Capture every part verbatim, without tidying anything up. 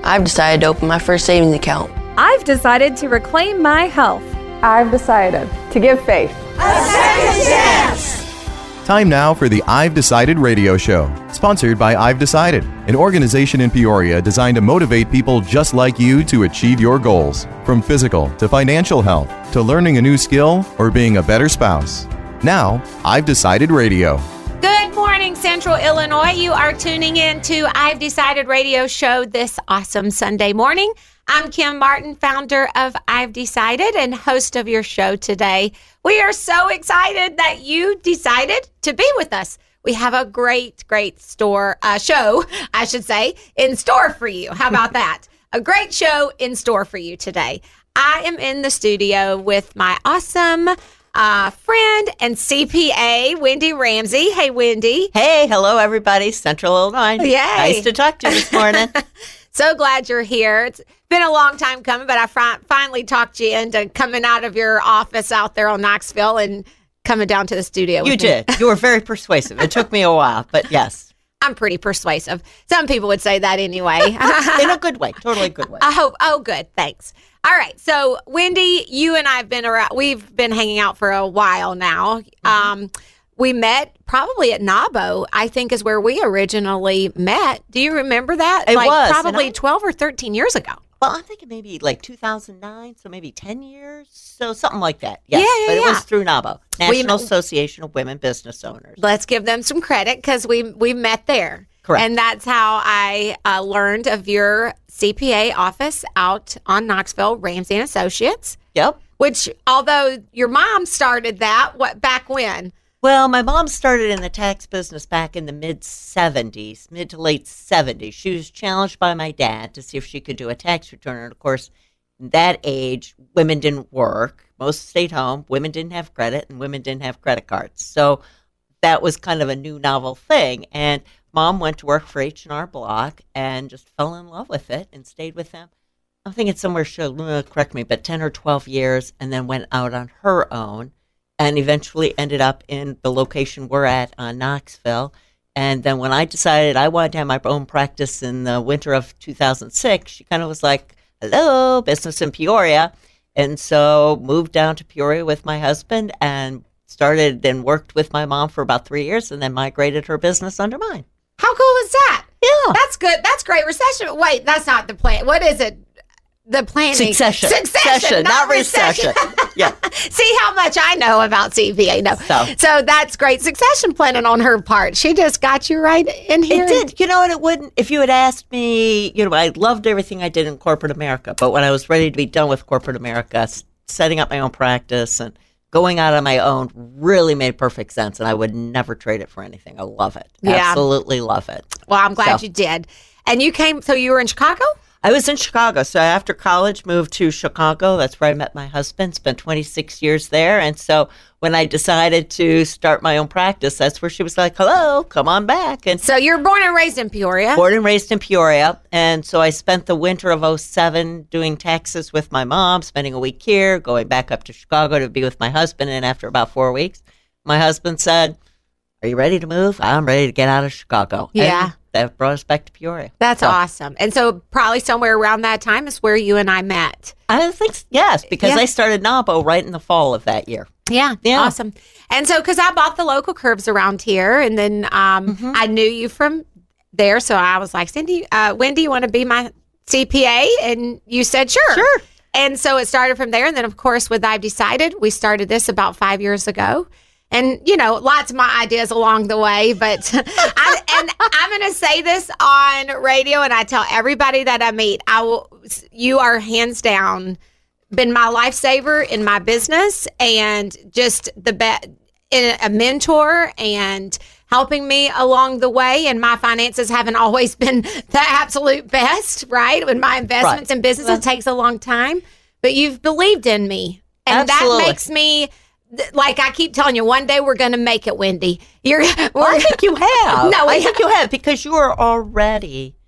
I've decided to open my first savings account. I've decided to reclaim my health. I've decided to give faith a second chance. Time now for the I've Decided radio show, sponsored by I've Decided, an organization in Peoria designed to motivate people just like you to achieve your goals, from physical to financial health, to learning a new skill or being a better spouse. Now, I've Decided radio. Good morning, Central Illinois. You are tuning in to I've Decided radio show this awesome Sunday morning. I'm Kim Martin, founder of I've Decided and host of your show today. We are so excited that you decided to be with us. We have a great, great store uh, show, I should say, in store for you. How about that? A great show in store for you today. I am in the studio with my awesome uh, friend and C P A, Wendy Ramsey. Hey, Wendy. Hey, hello, everybody. Central Illinois. Yay. Nice to talk to you this morning. So glad you're here. It's been a long time coming, but I fi- finally talked you into coming out of your office out there on Knoxville and coming down to the studio. You with did. Me. You were very persuasive. It took me a while, but yes. I'm pretty persuasive. Some people would say that anyway. In a good way. Totally good way. I hope. Oh, good. Thanks. All right. So, Wendy, you and I have been around. We've been hanging out for a while now. Mm-hmm. Um, we met probably at NABO, I think is where we originally met. Do you remember that? It like was. Probably I, twelve or thirteen years ago. Well, I'm thinking maybe like two thousand nine, so maybe ten years, so something like that. Yes, yeah, yeah, but it yeah. was through NABO, National we, Association of Women Business Owners. Let's give them some credit because we we met there. Correct. And that's how I uh, learned of your C P A office out on Knoxville, Ramsey and Associates. Yep. Which, although your mom started that, what back when? Well, my mom started in the tax business back in the mid-seventies, mid to late seventies. She was challenged by my dad to see if she could do a tax return. And, of course, in that age, women didn't work. Most stayed home. Women didn't have credit, and women didn't have credit cards. So that was kind of a new, novel thing. And Mom went to work for H and R Block and just fell in love with it and stayed with them. I think it's somewhere, she'll correct me, but ten or twelve years, and then went out on her own. And eventually ended up in the location we're at on Knoxville. And then when I decided I wanted to have my own practice in the winter of two thousand six, she kind of was like, hello, business in Peoria. And so moved down to Peoria with my husband and started and worked with my mom for about three years and then migrated her business under mine. How cool is that? Yeah. That's good. That's great. Recession. Wait, that's not the plan. What is it? The planning. Succession. Succession, Succession, not, not recession. recession. Yeah. See how much I know about C P A. No. So. so that's great succession planning on her part. She just got you right in here. It did. You know, and it wouldn't, if you had asked me, you know, I loved everything I did in corporate America. But when I was ready to be done with corporate America, setting up my own practice and going out on my own really made perfect sense. And I would never trade it for anything. I love it. Yeah. Absolutely love it. Well, I'm glad so. you did. And you came, so you were in Chicago? I was in Chicago. So after college, moved to Chicago. That's where I met my husband, spent twenty-six years there. And so when I decided to start my own practice, that's where she was like, hello, come on back. And so you're born and raised in Peoria? Born and raised in Peoria. And so I spent the winter of oh seven doing taxes with my mom, spending a week here, going back up to Chicago to be with my husband. And after about four weeks, my husband said, are you ready to move? I'm ready to get out of Chicago. Yeah. And that brought us back to Peoria. That's so. awesome. And so probably somewhere around that time is where you and I met. I think, yes, because yeah. I started NABO right in the fall of that year. Yeah, yeah. Awesome. And so, because I bought the local curbs around here, and then um, mm-hmm. I knew you from there, so I was like, Cindy, uh, Wendy, you want to be my C P A? And you said, sure. Sure. And so it started from there. And then, of course, with I've Decided, we started this about five years ago. And, you know, lots of my ideas along the way. But I, and I'm going to say this on radio, and I tell everybody that I meet, I will, you are hands down been my lifesaver in my business and just the be- a mentor and helping me along the way. And my finances haven't always been the absolute best, right? When my investments right. in business, well, it takes a long time. But you've believed in me. And absolutely. that makes me... Like I keep telling you, one day we're going to make it, Wendy. You're. Well, I think you have. No, I think you have because you are already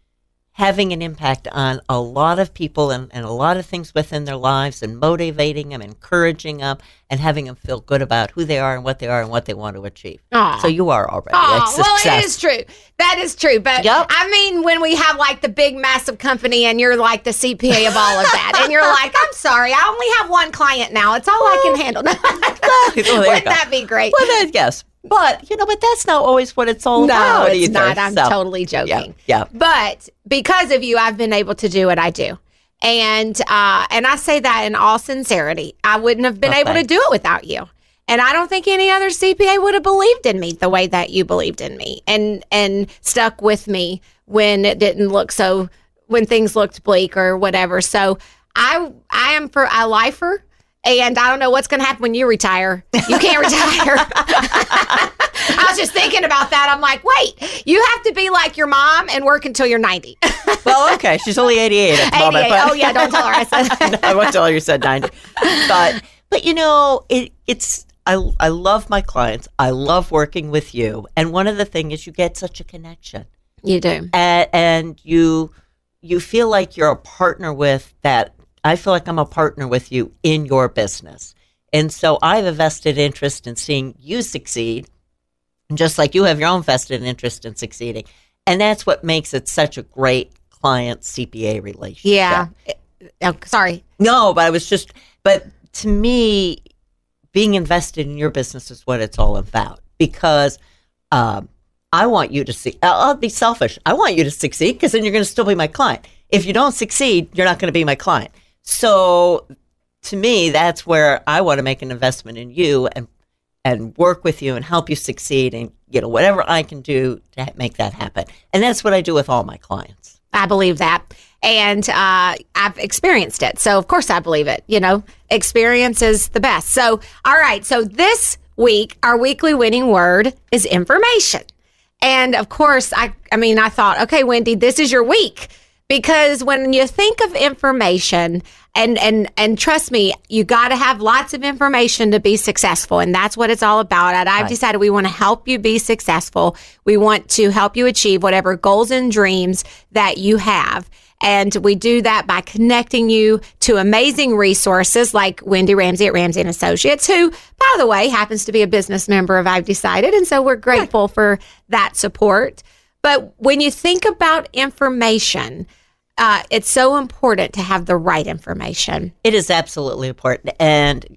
having an impact on a lot of people and, and a lot of things within their lives and motivating them, encouraging them, and having them feel good about who they are and what they are and what they want to achieve. Aww. So you are already Aww, a success. Well, it is true. That is true. But Yep. I mean, when we have like the big, massive company and you're like the C P A of all of that, and you're like, I'm sorry, I only have one client now. It's all I can handle. Well, there you Wouldn't go. that be great? Well, then, yes. But, you know, but that's not always what it's all No, about. it's either. not. I'm So, totally joking. Yeah, yeah. But because of you, I've been able to do what I do. And uh, and I say that in all sincerity. I wouldn't have been Oh, able thanks. to do it without you. And I don't think any other C P A would have believed in me the way that you believed in me and and stuck with me when it didn't look so, when things looked bleak or whatever. So I I am for a lifer. And I don't know what's going to happen when you retire. You can't retire. I was just thinking about that. I'm like, wait, you have to be like your mom and work until you're ninety. Well, okay. She's only eighty-eight at the moment. eighty-eight. But Oh, yeah, don't tell her I said I won't tell her you said ninety. But, but you know, it, it's, I, I love my clients. I love working with you. And one of the things is you get such a connection. You do. And, and you, you feel like you're a partner with that. I feel like I'm a partner with you in your business. And so I have a vested interest in seeing you succeed, just like you have your own vested interest in succeeding. And that's what makes it such a great client-C P A relationship. Yeah. Oh, sorry. No, but I was just, but to me, being invested in your business is what it's all about. Because um, I want you to see, I'll, I'll be selfish. I want you to succeed because then you're going to still be my client. If you don't succeed, you're not going to be my client. So to me, that's where I want to make an investment in you and and work with you and help you succeed and, you know, whatever I can do to make that happen. And that's what I do with all my clients. I believe that. And uh, I've experienced it. So, of course, I believe it. You know, experience is the best. So, all right. So this week, our weekly winning word is information. And, of course, I, I mean, I thought, okay, Wendy, this is your week. Because when you think of information, and and and trust me, you got to have lots of information to be successful, and that's what it's all about. And I've Right. decided we want to help you be successful. We want to help you achieve whatever goals and dreams that you have. And we do that by connecting you to amazing resources like Wendy Ramsey at Ramsey and Associates, who, by the way, happens to be a business member of I've Decided. And so we're grateful for that support. But when you think about information, Uh, it's so important to have the right information. It is absolutely important. And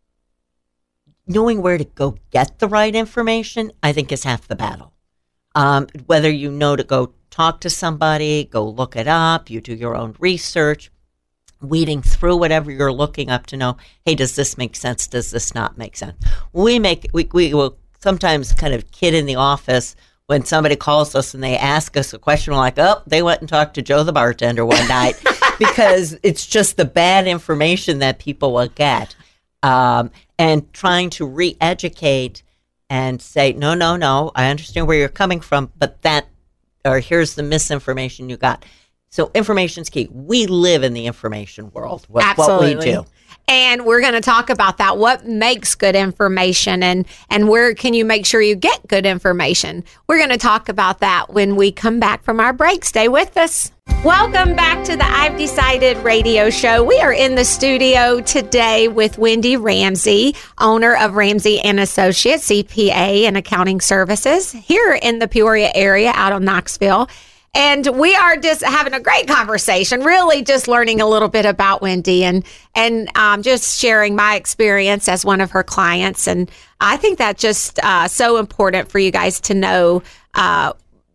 knowing where to go get the right information, I think, is half the battle. Um, whether you know to go talk to somebody, go look it up, you do your own research, weeding through whatever you're looking up to know, hey, does this make sense? Does this not make sense? We make we, we will sometimes kind of kid in the office when somebody calls us and they ask us a question, we're like, oh, they went and talked to Joe the bartender one night, because it's just the bad information that people will get. Um, and trying to re-educate and say, no, no, no, I understand where you're coming from, but that, or here's the misinformation you got. So information's key. We live in the information world, what, Absolutely. what we do. And we're going to talk about that. What makes good information, and, and where can you make sure you get good information? We're going to talk about that when we come back from our break. Stay with us. Welcome back to the I've Decided radio show. We are in the studio today with Wendy Ramsey, owner of Ramsey and Associates, C P A and accounting services here in the Peoria area out of Knoxville. And we are just having a great conversation, really just learning a little bit about Wendy and and um, just sharing my experience as one of her clients. And I think that's just uh, so important for you guys to know uh,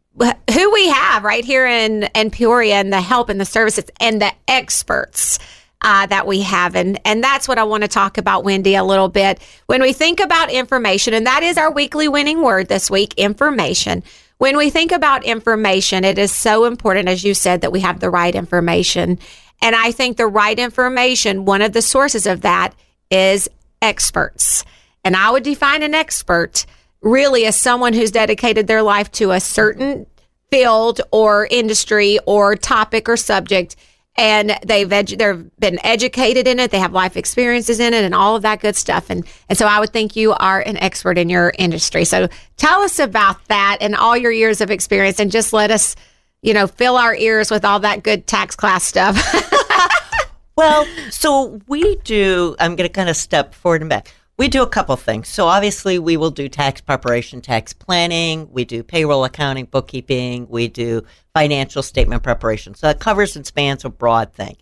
who we have right here in, in Peoria, and the help and the services and the experts uh, that we have. And, and that's what I want to talk about, Wendy, a little bit. When we think about information, and that is our weekly winning word this week, information. When we think about information, it is so important, as you said, that we have the right information. And I think the right information, one of the sources of that is experts. And I would define an expert really as someone who's dedicated their life to a certain field or industry or topic or subject. And they've edu- they've been educated in it. They have life experiences in it and all of that good stuff. And and so I would think you are an expert in your industry. So tell us about that and all your years of experience, and just let us you know, fill our ears with all that good tax class stuff. Well, so we do, I'm going to kind of step forward and back. We do a couple things. So obviously we will do tax preparation, tax planning. We do payroll accounting, bookkeeping. We do financial statement preparation. So that covers and spans a broad thing.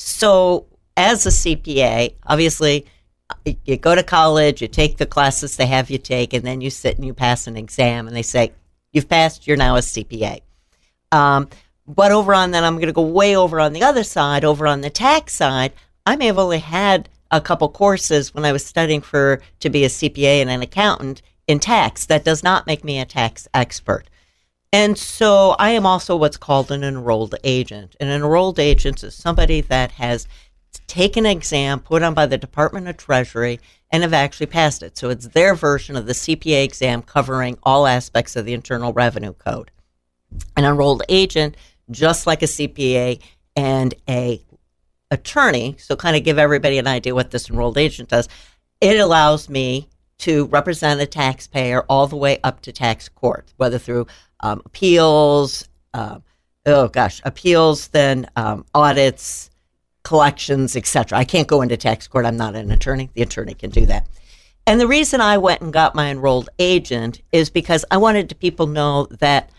So as a C P A, obviously you go to college, you take the classes they have you take, and then you sit and you pass an exam and they say, you've passed, you're now a C P A. Um, but over on that, I'm going to go way over on the other side, over on the tax side. I may have only had a couple courses when I was studying for to be a C P A and an accountant in tax. That does not make me a tax expert. And so I am also what's called an enrolled agent. An enrolled agent is somebody that has taken an exam put on by the Department of Treasury and have actually passed it. So it's their version of the C P A exam covering all aspects of the Internal Revenue Code. An enrolled agent, just like a C P A and a attorney, so kind of give everybody an idea what this enrolled agent does, it allows me to represent a taxpayer all the way up to tax court, whether through um, appeals, uh, oh gosh, appeals, then um, audits, collections, et cetera. I can't go into tax court. I'm not an attorney. The attorney can do that. And the reason I went and got my enrolled agent is because I wanted to people know that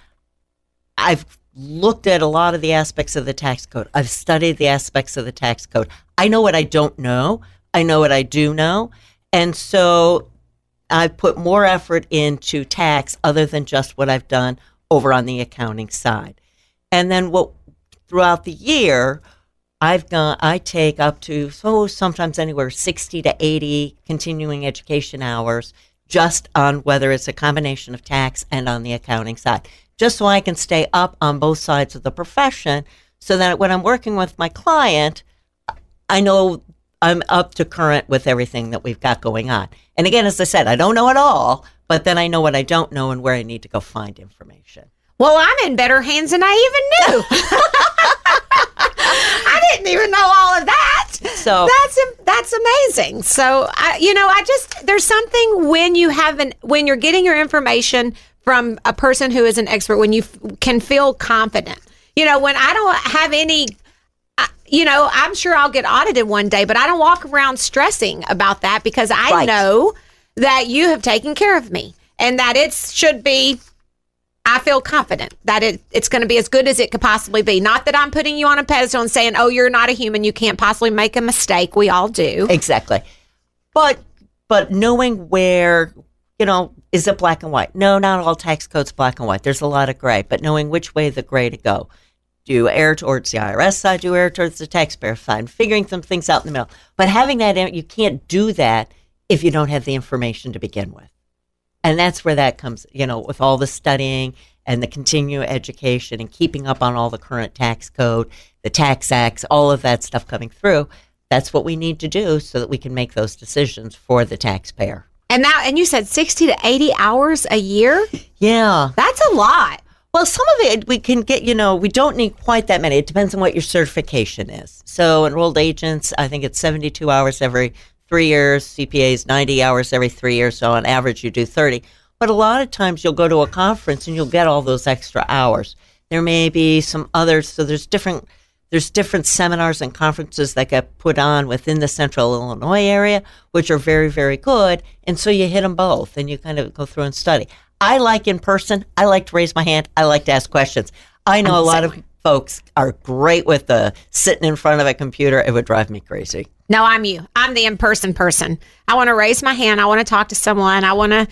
I've looked at a lot of the aspects of the tax code. I've studied the aspects of the tax code. I know what I don't know. I know what I do know. And so I've put more effort into tax other than just what I've done over on the accounting side. And then what throughout the year, I've done, I take up to, so sometimes anywhere sixty to eighty continuing education hours just on whether it's a combination of tax and on the accounting side, just so I can stay up on both sides of the profession so that when I'm working with my client, I know I'm up to current with everything that we've got going on. And again, as I said, I don't know it all, but then I know what I don't know and where I need to go find information. Well, I'm in better hands than I even knew. I didn't even know all of that. So that's that's amazing. So I, you know, I just there's something when you have an when you're getting your information from a person who is an expert, when you f- can feel confident. You know, when I don't have any, uh, you know, I'm sure I'll get audited one day, but I don't walk around stressing about that because I right. know that you have taken care of me and that it should be. I feel confident that it, it's going to be as good as it could possibly be. Not that I'm putting you on a pedestal and saying, oh, you're not a human. You can't possibly make a mistake. We all do. Exactly. But but knowing where, you know, is it black and white? No, not all tax codes black and white. There's a lot of gray. But knowing which way the gray to go. Do you err towards the I R S side? Do you err towards the taxpayer side? Figuring some things out in the middle. But having that, you can't do that if you don't have the information to begin with. And that's where that comes, you know, with all the studying and the continuing education and keeping up on all the current tax code, the tax acts, all of that stuff coming through. That's what we need to do so that we can make those decisions for the taxpayer. And now, and you said sixty to eighty hours a year? Yeah. That's a lot. Well, some of it we can get, you know, we don't need quite that many. It depends on what your certification is. So enrolled agents, I think it's seventy-two hours every three years, C P As ninety hours every three years, so on average you do thirty. But a lot of times you'll go to a conference and you'll get all those extra hours. There may be some others, so there's different there's different seminars and conferences that get put on within the Central Illinois area, which are very, very good, and so you hit them both and you kind of go through and study. I like in person, I like to raise my hand, I like to ask questions. I know a lot of folks are great with the sitting in front of a computer. It would drive me crazy. No, I'm you. I'm the in-person person. I want to raise my hand. I want to talk to someone. I want to,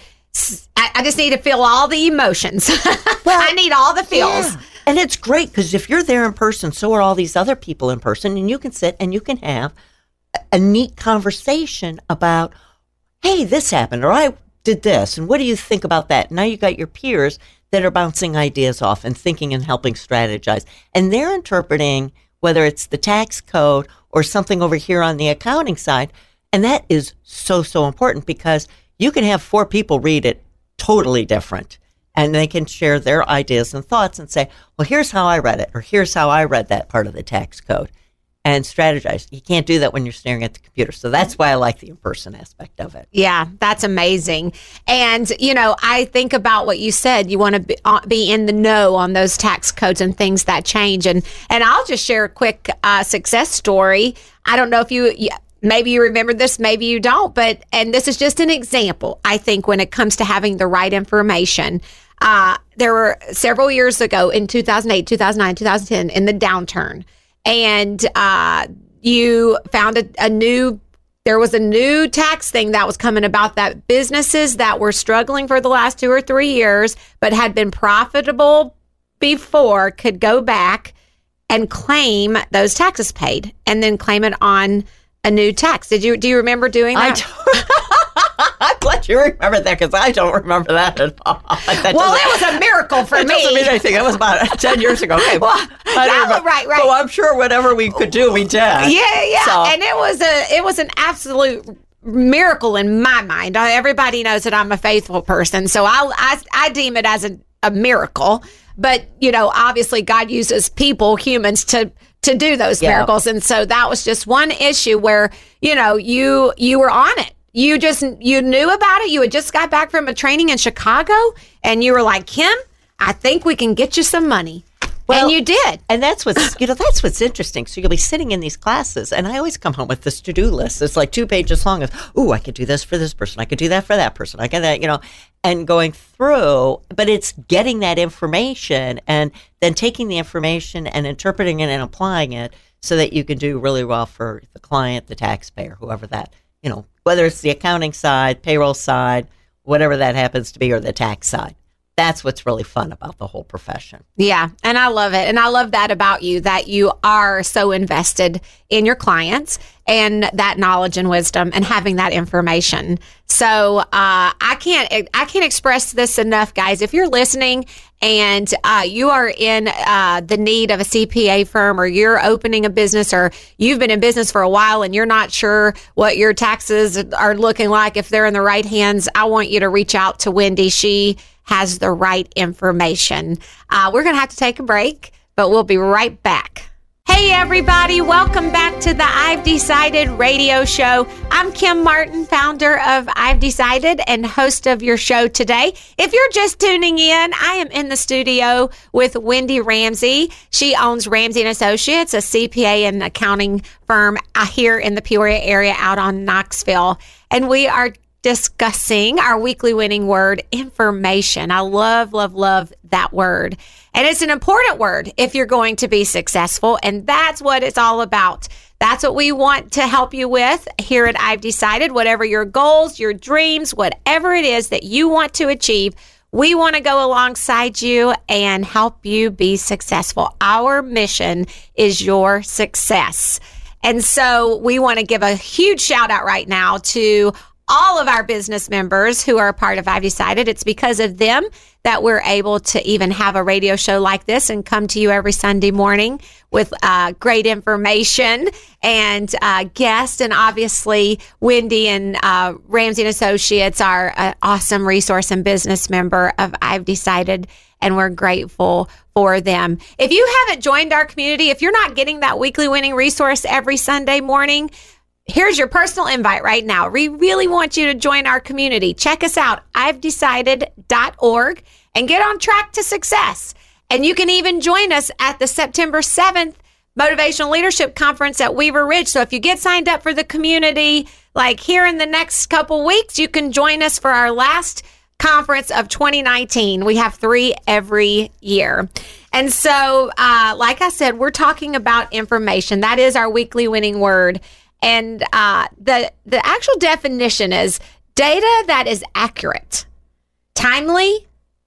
I, I just need to feel all the emotions. Well, I need all the feels. Yeah. And it's great because if you're there in person, so are all these other people in person, and you can sit and you can have a, a neat conversation about, hey, this happened, or I did this, and what do you think about that? Now you got your peers that are bouncing ideas off and thinking and helping strategize. And they're interpreting whether it's the tax code or something over here on the accounting side. And that is so, so important because you can have four people read it totally different. And they can share their ideas and thoughts and say, well, here's how I read it, or here's how I read that part of the tax code. and strategize. You can't do that when you're staring at the computer. So that's why I like the in-person aspect of it. Yeah, that's amazing. And, you know, I think about what you said. You want to be, uh, be in the know on those tax codes and things that change. And, and I'll just share a quick uh, success story. I don't know if you... you maybe you remember this, maybe you don't, but, and this is just an example, I think, when it comes to having the right information. Uh, there were several years ago in two thousand eight, two thousand nine, two thousand ten, in the downturn, and uh, you found a, a new, there was a new tax thing that was coming about, that businesses that were struggling for the last two or three years, but had been profitable before, could go back and claim those taxes paid, and then claim it on a new tax. Did you, do you remember doing that? I I'm glad you remember that, because I don't remember that at all. That well, it was a miracle for it me. It doesn't mean anything. That was about ten years ago. Okay, well, that, right, right. So I'm sure whatever we could do, we did. Yeah, yeah. So. And it was a, it was an absolute miracle in my mind. Everybody knows that I'm a faithful person, so I, I, I deem it as a, a miracle. But, you know, obviously God uses people, humans, to to do those yeah. miracles. And so that was just one issue where, you know, you you were on it. You just, you knew about it. You had just got back from a training in Chicago, and you were like, Kim, I think we can get you some money. Well, and you did. And that's what's, you know, that's what's interesting. So you'll be sitting in these classes, and I always come home with this to-do list. It's like two pages long of, ooh, I could do this for this person. I could do that for that person. I get that, you know, and going through, but it's getting that information and then taking the information and interpreting it and applying it so that you can do really well for the client, the taxpayer, whoever that, you know, whether it's the accounting side, payroll side, whatever that happens to be, or the tax side. That's what's really fun about the whole profession. Yeah, and I love it. And I love that about you, that you are so invested in your clients and that knowledge and wisdom and having that information. So uh, I can't I can't express this enough, guys. If you're listening and uh, you are in uh, the need of a C P A firm, or you're opening a business, or you've been in business for a while and you're not sure what your taxes are looking like, if they're in the right hands, I want you to reach out to Wendy. She has the right information. Uh, we're going to have to take a break, but we'll be right back. Hey, everybody. Welcome back to the I've Decided radio show. I'm Kim Martin, founder of I've Decided and host of your show today. If you're just tuning in, I am in the studio with Wendy Ramsey. She owns Ramsey and Associates, a C P A and accounting firm here in the Peoria area out on Knoxville. And we are discussing our weekly winning word, information. I love, love, love that word. And it's an important word if you're going to be successful. And that's what it's all about. That's what we want to help you with here at I've Decided. Whatever your goals, your dreams, whatever it is that you want to achieve, we want to go alongside you and help you be successful. Our mission is your success. And so we want to give a huge shout out right now to all of our business members who are a part of I've Decided. It's because of them that we're able to even have a radio show like this and come to you every Sunday morning with uh, great information and uh, guests. And obviously, Wendy and uh, Ramsey and Associates are an awesome resource and business member of I've Decided, and we're grateful for them. If you haven't joined our community, if you're not getting that weekly winning resource every Sunday morning, here's your personal invite right now. We really want you to join our community. Check us out, I've decided dot org, and get on track to success. And you can even join us at the September seventh Motivational Leadership Conference at Weaver Ridge. So if you get signed up for the community, like here in the next couple weeks, you can join us for our last conference of twenty nineteen. We have three every year. And so, uh, like I said, we're talking about information. That is our weekly winning word. And uh, the the actual definition is data that is accurate, timely,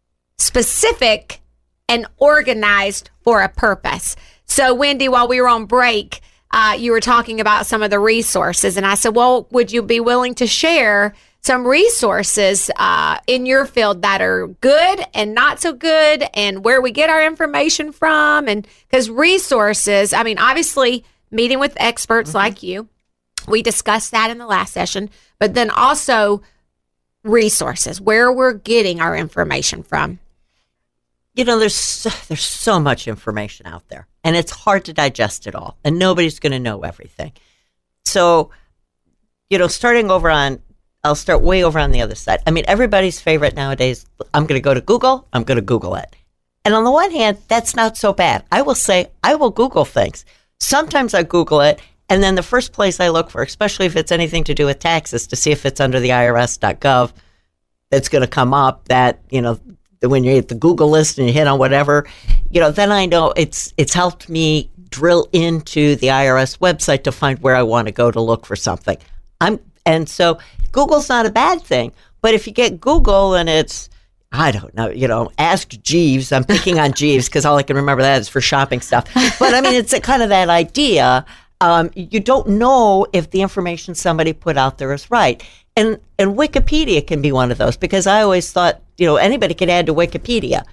specific, and organized for a purpose. So, Wendy, while we were on break, uh, you were talking about some of the resources. And I said, well, would you be willing to share some resources uh, in your field that are good and not so good, and where we get our information from? And because resources, I mean, obviously, meeting with experts mm-hmm. like you, we discussed that in the last session, but then also resources, where we're getting our information from. you know, there's so, there's so much information out there, and it's hard to digest it all, and nobody's going to know everything. So, you know, starting over on, I'll start way over on the other side. I mean, everybody's favorite nowadays, I'm going to go to Google, I'm going to Google it. And on the one hand, that's not so bad. I will say, I will Google things. Sometimes I Google it, and then the first place I look for, especially if it's anything to do with taxes, to see if it's under the I R S dot gov, it's going to come up that, you know, when you hit the Google list and you hit on whatever, you know, then I know it's it's helped me drill into the I R S website to find where I want to go to look for something. I'm and so Google's not a bad thing, but if you get Google and it's, I don't know, you know, ask Jeeves. I'm picking on Jeeves because all I can remember that is for shopping stuff. But I mean, it's a, kind of that idea. Um, you don't know if the information somebody put out there is right. And and Wikipedia can be one of those, because I always thought, you know, anybody could add to Wikipedia.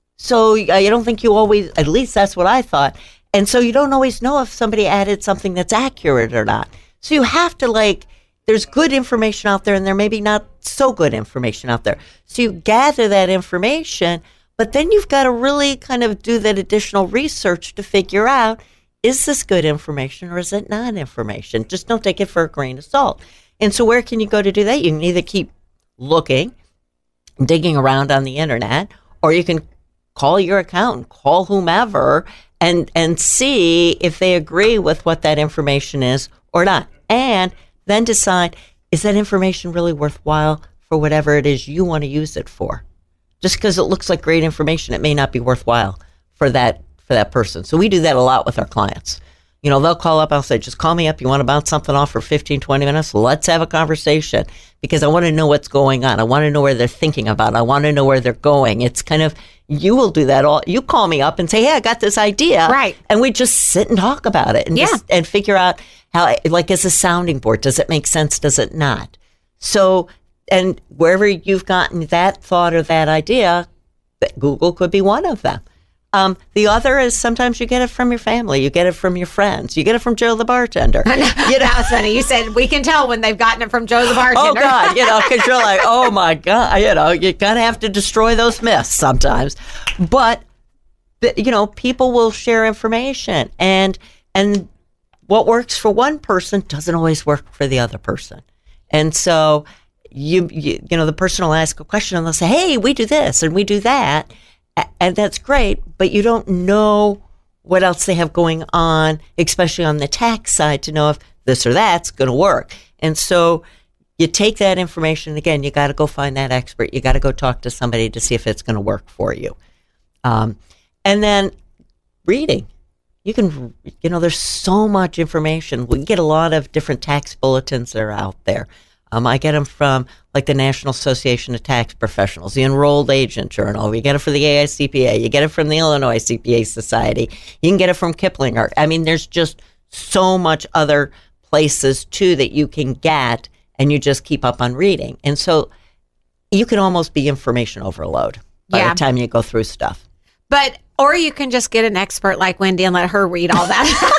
So I don't think you always, at least that's what I thought. And so you don't always know if somebody added something that's accurate or not. So you have to, like, there's good information out there and there may be not so good information out there. So you gather that information, but then you've got to really kind of do that additional research to figure out, is this good information or is it not information? Just don't take it for a grain of salt. And so where can you go to do that? You can either keep looking, digging around on the internet, or you can call your accountant, call whomever, and and see if they agree with what that information is or not. And then decide, is that information really worthwhile for whatever it is you want to use it for? Just because it looks like great information, it may not be worthwhile for that for that person. So we do that a lot with our clients. You know, they'll call up, I'll say, just call me up. You want to bounce something off for fifteen, twenty minutes? Let's have a conversation, because I want to know what's going on. I want to know where they're thinking about. I want to know where they're going. It's kind of, you will do that all. You call me up and say, hey, I got this idea. Right. And we just sit and talk about it and, yeah. just, and figure out how, like, as a sounding board, does it make sense? Does it not? So, and wherever you've gotten that thought or that idea, Google could be one of them. Um, the other is sometimes you get it from your family. You get it from your friends. You get it from Joe the bartender. You know, that's funny. You said we can tell when they've gotten it from Joe the bartender. Oh, God. You know, because you're like, oh, my God. You know, you kind of have to destroy those myths sometimes. But, you know, people will share information. And and what works for one person doesn't always work for the other person. And so, you, you, you know, the person will ask a question and they'll say, hey, we do this and we do that. And that's great, but you don't know what else they have going on, especially on the tax side, to know if this or that's going to work. And so you take that information, again, you got to go find that expert. You got to go talk to somebody to see if it's going to work for you. Um, and then reading. You can, you know, there's so much information. We get a lot of different tax bulletins that are out there. Um, I get them from, like, the National Association of Tax Professionals, the Enrolled Agent Journal. You get it from the A I C P A. You get it from the Illinois C P A Society. You can get it from Kiplinger. I mean, there's just so much other places, too, that you can get, and you just keep up on reading. And so you can almost be information overload by yeah. the time you go through stuff. But, or you can just get an expert like Wendy and let her read all that.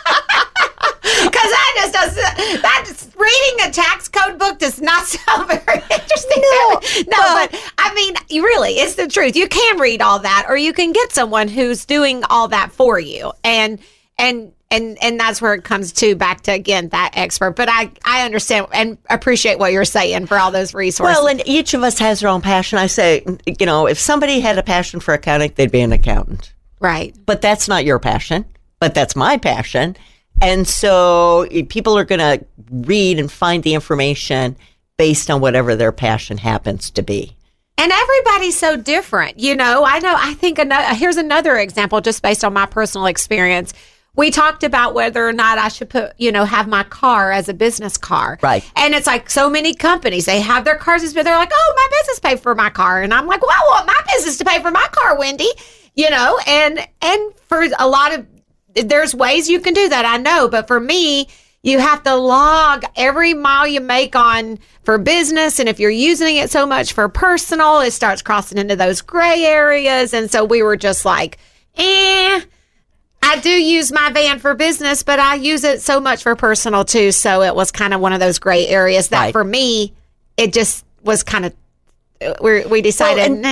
Because that just does, that just, reading a tax code book does not sound very interesting. No, no but, but I mean, you really, it's the truth. You can read all that, or you can get someone who's doing all that for you. And, and, and, and that's where it comes to back to, again, that expert. But I, I understand and appreciate what you're saying for all those resources. Well, and each of us has their own passion. I say, you know, if somebody had a passion for accounting, they'd be an accountant. Right. But that's not your passion, but that's my passion. And so people are going to read and find the information based on whatever their passion happens to be. And everybody's so different. You know, I know, I think another, here's another example just based on my personal experience. We talked about whether or not I should put, you know, have my car as a business car. Right. And it's like so many companies, they have their cars as, but they're like, oh, my business paid for my car. And I'm like, well, I want my business to pay for my car, Wendy. You know, and and for a lot of, there's ways you can do that, I know. But for me, you have to log every mile you make on for business. And if you're using it so much for personal, it starts crossing into those gray areas. And so we were just like, eh, I do use my van for business, but I use it so much for personal too. So it was kind of one of those gray areas that right. for me, it just was kind of, we we decided, well, and, nah.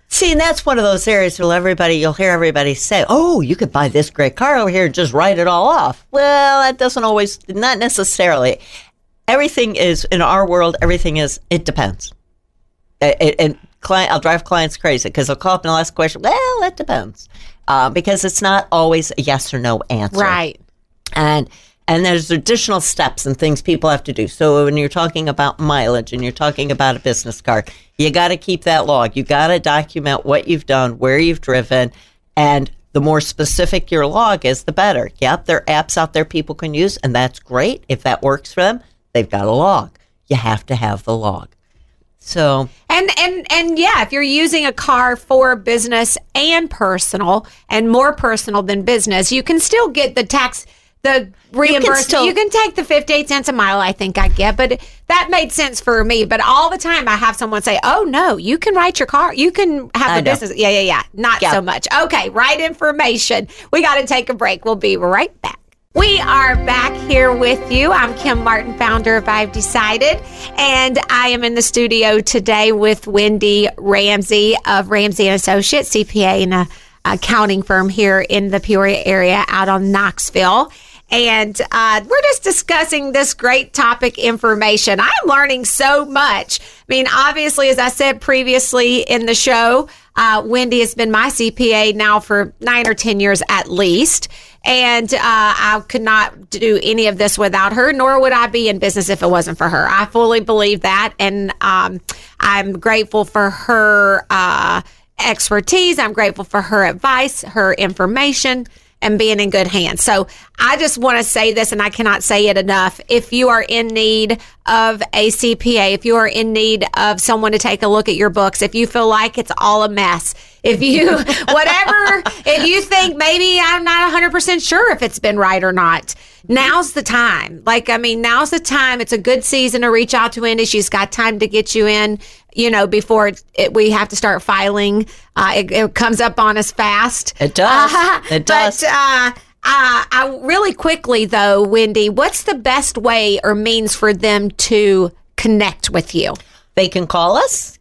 See, and that's one of those areas where everybody, you'll hear everybody say, oh, you could buy this great car over here and just write it all off. Well, that doesn't always, not necessarily. Everything is, in our world, everything is, it depends. It, and client, I'll drive clients crazy because they'll call up and they'll ask a question, well, it depends. Uh, because it's not always a yes or no answer. Right. And And there's additional steps and things people have to do. So when you're talking about mileage and you're talking about a business card, you got to keep that log. You got to document what you've done, where you've driven, and the more specific your log is, the better. Yep, there are apps out there people can use, and that's great. If that works for them, they've got a log. You have to have the log. So and and and yeah, if you're using a car for business and personal, and more personal than business, you can still get the tax. The reimbursement, you can, still, you can take the fifty-eight cents a mile, I think I get, but that made sense for me. But all the time I have someone say, oh, no, you can write your car. You can have I a know. business. Yeah, yeah, yeah. Not yeah. so much. Okay, right information. We got to take a break. We'll be right back. We are back here with you. I'm Kim Martin, founder of I've Decided, and I am in the studio today with Wendy Ramsey of Ramsey and Associates, C P A and a accounting firm here in the Peoria area out on Knoxville. And uh, we're just discussing this great topic, information. I'm learning so much. I mean, obviously, as I said previously in the show, uh, Wendy has been my C P A now for nine or ten years at least. And uh, I could not do any of this without her, nor would I be in business if it wasn't for her. I fully believe that. And um, I'm grateful for her uh, expertise. I'm grateful for her advice, her information, and being in good hands. So I just want to say this, and I cannot say it enough. If you are in need of a C P A, if you are in need of someone to take a look at your books, if you feel like it's all a mess, if you, whatever, if you think maybe I'm not one hundred percent sure if it's been right or not, now's the time. Like, I mean, now's the time. It's a good season to reach out to Wendy. She's got time to get you in, you know, before it, it, we have to start filing. Uh, it, it comes up on us fast. It does. Uh, it does. But, uh, uh, I, really quickly, though, Wendy, what's the best way or means for them to connect with you? They can call us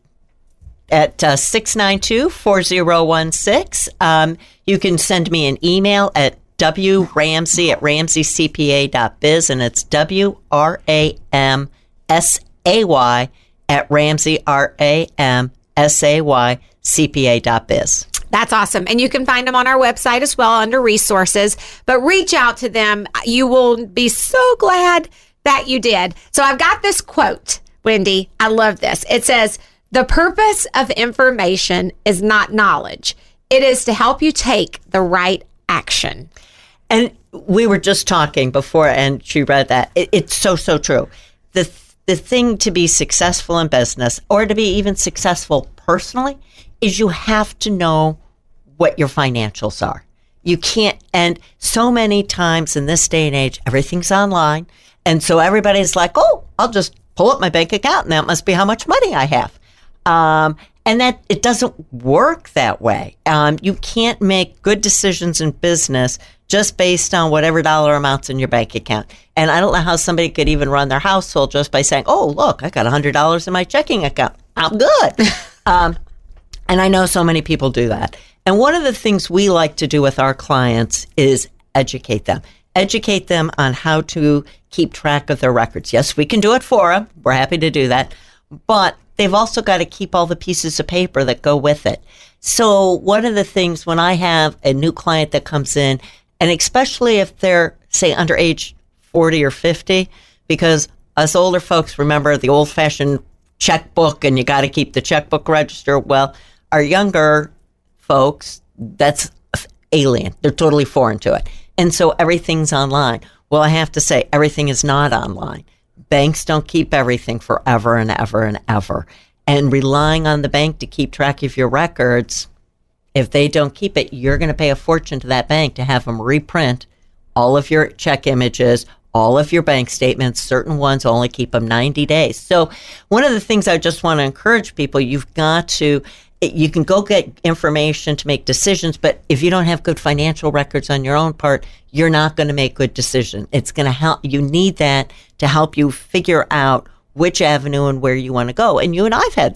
at uh, six nine two, four oh one six. Um, you can send me an email at wramsey at ramsey c p a dot biz, and it's W R A M S A Y at Ramsey, R A M S A Y, C P A dot biz. That's awesome. And you can find them on our website as well under resources. But reach out to them. You will be so glad that you did. So I've got this quote, Wendy. I love this. It says, "The purpose of information is not knowledge. It is to help you take the right action." And we were just talking before, and she read that. It, it's so, so true. The The thing to be successful in business, or to be even successful personally, is you have to know what your financials are. You can't, and so many times in this day and age, everything's online. And so everybody's like, oh, I'll just pull up my bank account and that must be how much money I have. Um, and that it doesn't work that way. Um, you can't make good decisions in business just based on whatever dollar amounts in your bank account. And I don't know how somebody could even run their household just by saying, oh, look, I got one hundred dollars in my checking account. I'm good. um, and I know so many people do that. And one of the things we like to do with our clients is educate them. Educate them on how to keep track of their records. Yes, we can do it for them. We're happy to do that. But they've also got to keep all the pieces of paper that go with it. So one of the things when I have a new client that comes in, and especially if they're, say, under age forty or fifty, because us older folks remember the old-fashioned checkbook and you got to keep the checkbook register. Well, our younger folks, that's alien. They're totally foreign to it. And so everything's online. Well, I have to say, everything is not online. Banks don't keep everything forever and ever and ever. And relying on the bank to keep track of your records, if they don't keep it, you're going to pay a fortune to that bank to have them reprint all of your check images, all of your bank statements. Certain ones only keep them ninety days. So one of the things I just want to encourage people, you've got to, you can go get information to make decisions, but if you don't have good financial records on your own part, you're not going to make good decisions. It's going to help, you need that to help you figure out which avenue and where you want to go. And you and I've had these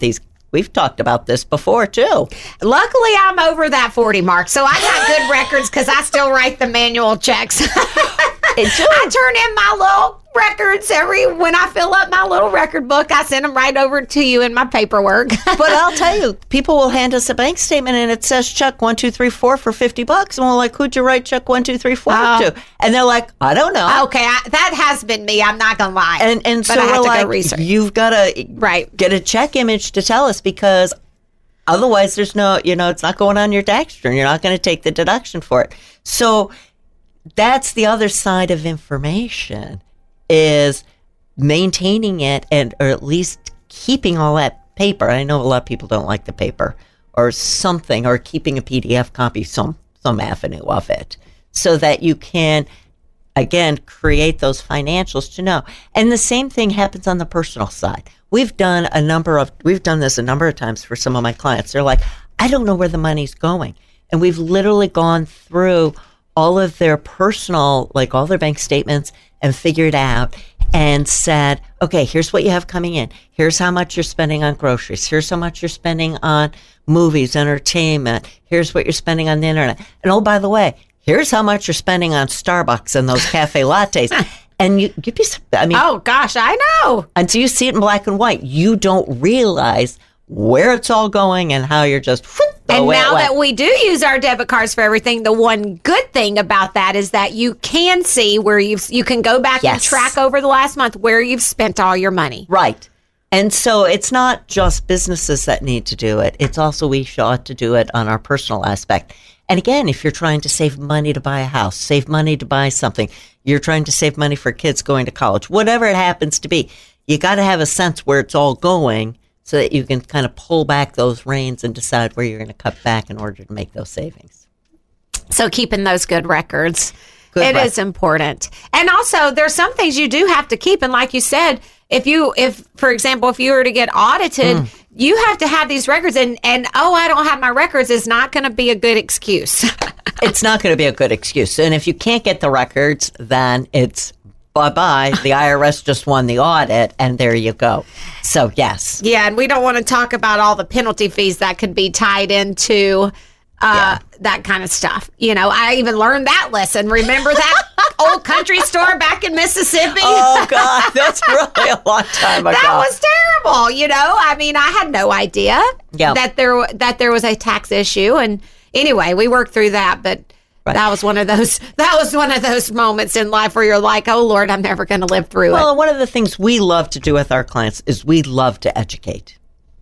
we've talked about this before, too. Luckily, I'm over that forty mark, so I got good records because I still write the manual checks. I turn in my little records every when I fill up my little record book. I send them right over to you in my paperwork. But I'll tell you, people will hand us a bank statement and it says check one two three four for fifty bucks, and we're like, "Who'd you write check one two three four Oh. to?" And they're like, "I don't know." Okay, I, that has been me. I'm not gonna lie. And and but so I have we're to like, go research. "You've got to Right. get a check image to tell us, because otherwise, there's no, you know, it's not going on your tax return. You're not going to take the deduction for it." So that's the other side of information, is maintaining it, and or at least keeping all that paper. I know a lot of people don't like the paper, or something, or keeping a P D F copy, some some avenue of it, so that you can, again, create those financials to know. And the same thing happens on the personal side. We've done a number of, we've done this a number of times for some of my clients. They're like, "I don't know where the money's going." And we've literally gone through all of their personal, like all their bank statements, and figured out and said, "Okay, here's what you have coming in. Here's how much you're spending on groceries. Here's how much you're spending on movies, entertainment. Here's what you're spending on the internet. And oh, by the way, here's how much you're spending on Starbucks and those cafe lattes." And you, you'd be, I mean, Oh gosh, I know. until you see it in black and white, you don't realize where it's all going and how you're just, whoop, the And way it now went. that we do use our debit cards for everything, the one good thing about that is that you can see where you've, you can go back and Yes. track over the last month where you've spent all your money. Right. And so it's not just businesses that need to do it. It's also we ought to do it on our personal aspect. And again, if you're trying to save money to buy a house, save money to buy something, you're trying to save money for kids going to college, whatever it happens to be, you got to have a sense where it's all going so that you can kind of pull back those reins and decide where you're going to cut back in order to make those savings. So keeping those good records, Good it rec- is important. And also, there's some things you do have to keep. And like you said, if you, if for example, if you were to get audited, Mm. you have to have these records. And and oh, I don't have my records is not going to be a good excuse. It's not going to be a good excuse. And if you can't get the records, then it's bye-bye. The I R S just won the audit, and there you go. So, yes. Yeah, and we don't want to talk about all the penalty fees that could be tied into uh, Yeah. that kind of stuff. You know, I even learned that lesson. Remember that old country store back in Mississippi? Oh, God, that's really a long time ago. That was terrible. You know, I mean, I had no idea Yeah. that there that there was a tax issue. And anyway, we worked through that, but. Right. That was one of those. That was one of those moments in life where you're like, "Oh Lord, I'm never going to live through Well, it." one of the things we love to do with our clients is we love to educate.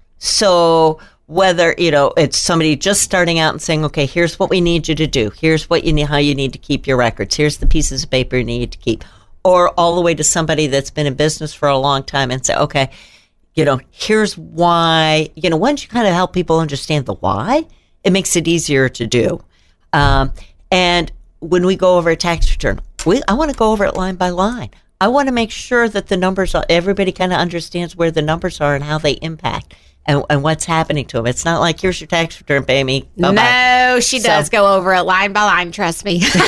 So whether, you know, it's somebody just starting out and saying, "Okay, here's what we need you to do. Here's what you need, how you need to keep your records. Here's the pieces of paper you need to keep," or all the way to somebody that's been in business for a long time and say, "Okay, you know, here's why." You know, once you kind of help people understand the why, it makes it easier to do. Um, And when we go over a tax return, we, I want to go over it line by line. I want to make sure that the numbers, are, everybody kind of understands where the numbers are and how they impact and, and what's happening to them. It's not like, "Here's your tax return, pay me." Bye-bye. No, she So- does go over it line by line. Trust me. Because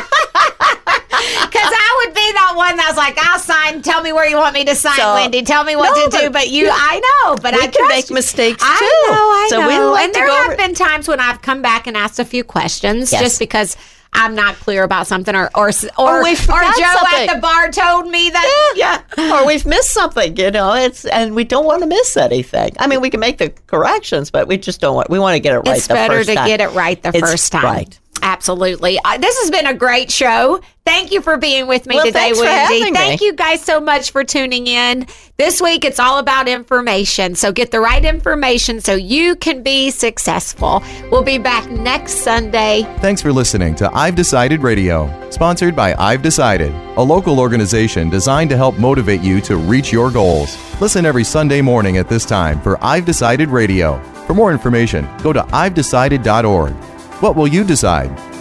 I would be that one that's like, "I'll sign. Tell me where you want me to sign, So- Wendy. Tell me what No, to do." but- But you, I know. But We I can trust make you. mistakes, I too. know. I So we know. like and to there go have over- been times when I've come back and asked a few questions Yes. just because I'm not clear about something, or or or, Or we or forgot Joe something. at the bar told me that. Yeah. Or we've missed something, you know, it's, and we don't want to miss anything. I mean, we can make the corrections, but we just don't want, we want to get it right It's the better first to time. get it right the It's first time. Right. Absolutely. Uh, this has been a great show. Thank you for being with me Well, today, thanks for Wendy. having me. Thank you guys so much for tuning in. This week, it's all about information. So get the right information so you can be successful. We'll be back next Sunday. Thanks for listening to I've Decided Radio, sponsored by I've Decided, a local organization designed to help motivate you to reach your goals. Listen every Sunday morning at this time for I've Decided Radio. For more information, go to I've decided dot org. What will you decide?